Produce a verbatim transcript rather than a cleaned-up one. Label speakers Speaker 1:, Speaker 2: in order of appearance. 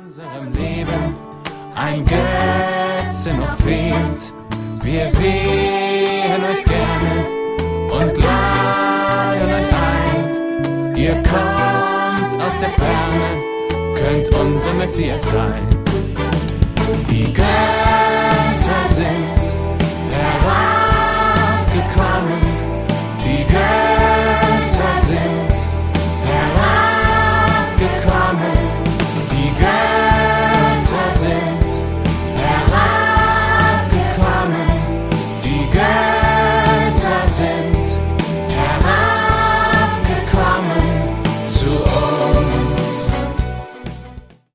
Speaker 1: unserem Leben ein Götze noch fehlt. Wir sehen euch gerne und laden euch ein. Ihr kommt aus der Ferne, könnt unser Messias sein. Die Götter sind